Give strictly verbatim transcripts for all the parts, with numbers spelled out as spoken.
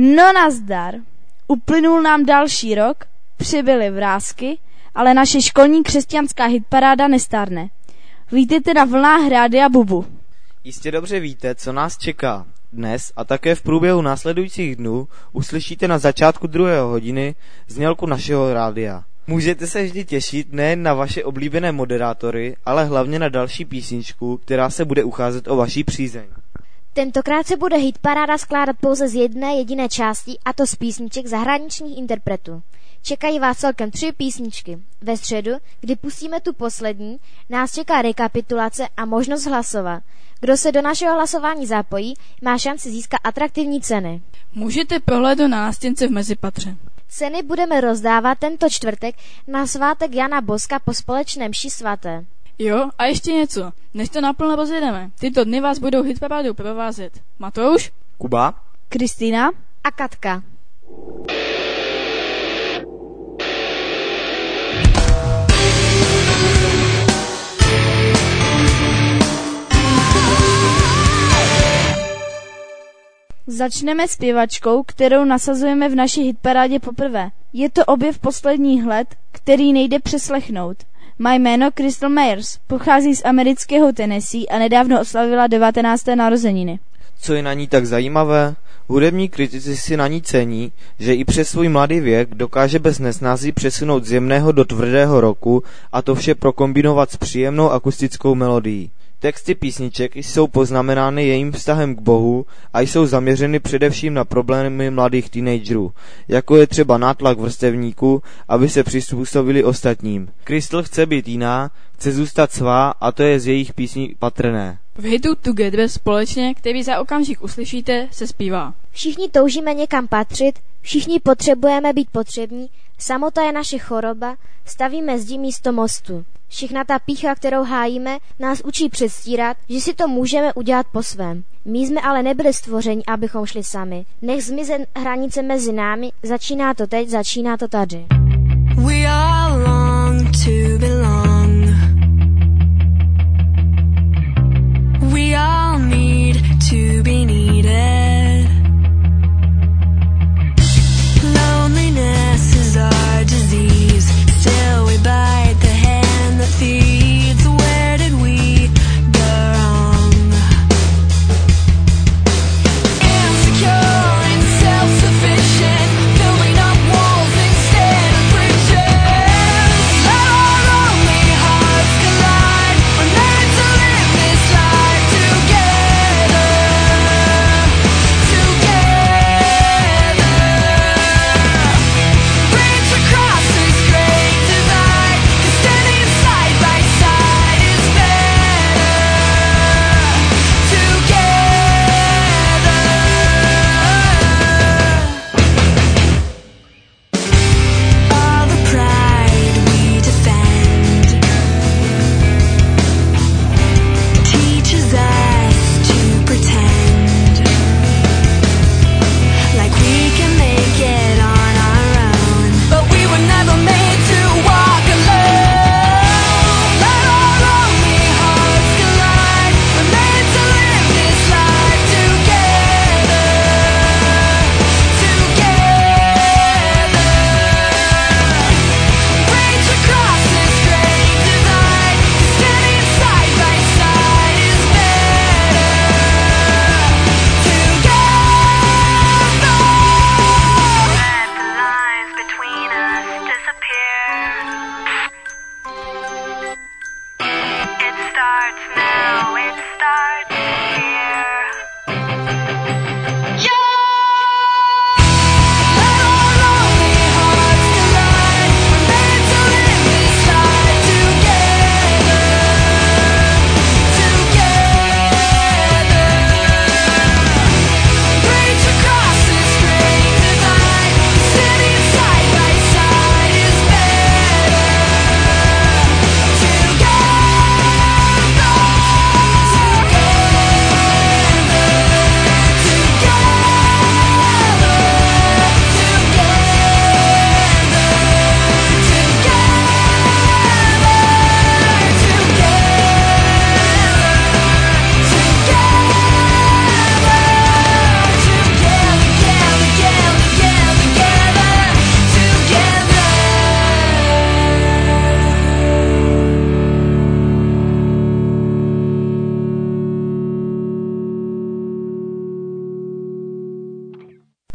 No nazdar. Uplynul nám další rok, přibyly vrásky, ale naše školní křesťanská hitparáda nestárne. Vítejte na vlnách Rádia Bubu. Jistě dobře víte, co nás čeká. Dnes a také v průběhu následujících dnů uslyšíte na začátku druhé hodiny znělku našeho rádia. Můžete se vždy těšit nejen na vaše oblíbené moderátory, ale hlavně na další písničku, která se bude ucházet o vaší přízeň. Tentokrát se bude hitparáda skládat pouze z jedné jediné části, a to z písniček zahraničních interpretů. Čekají vás celkem tři písničky. Ve středu, kdy pustíme tu poslední, nás čeká rekapitulace a možnost hlasovat. Kdo se do našeho hlasování zapojí, má šanci získat atraktivní ceny. Můžete prohlédnout na nástěnce v mezipatře. Ceny budeme rozdávat tento čtvrtek na svátek Jana Boska po společné mši svaté. Jo, a ještě něco. Než to naplno rozjedeme, tyto dny vás budou hitparádou provázet Matouš, Kuba, Kristýna a Katka. Začneme zpěvačkou, kterou nasazujeme v naší hitparádě poprvé. Je to objev posledních let, který nejde přeslechnout. Má jméno Crystal Myers, pochází z amerického Tennessee a nedávno oslavila devatenácté narozeniny. Co je na ní tak zajímavé? Hudební kritici si na ní cení, že i přes svůj mladý věk dokáže bez nesnází přesunout z jemného do tvrdého rocku a to vše prokombinovat s příjemnou akustickou melodií. Texty písniček jsou poznamenány jejím vztahem k Bohu a jsou zaměřeny především na problémy mladých teenagerů, jako je třeba nátlak vrstevníků, aby se přizpůsobili ostatním. Crystal chce být jiná, chce zůstat svá a to je z jejich písní patrné. V hitu Together společně, který za okamžik uslyšíte, se zpívá. Všichni toužíme někam patřit, všichni potřebujeme být potřební, samota je naše choroba, stavíme zdi místo mostu. Všechna ta pýcha, kterou hájíme, nás učí předstírat, že si to můžeme udělat po svém. My jsme ale nebyli stvořeni, abychom šli sami. Nech zmize hranice mezi námi, začíná to teď, začíná to tady. We all long to belong. We all need to be needed. Loneliness is our disease. Still we bite the hand that feeds. Where did we go wrong? Insecure and self-sufficient, building up walls instead of bridges. Let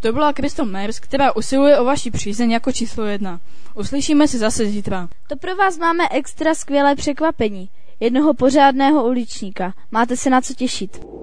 To byla Crystal Myers, která usiluje o vaši přízeň jako číslo jedna. Uslyšíme se zase zítra. To pro vás máme extra skvělé překvapení. Jednoho pořádného uličníka. Máte se na co těšit.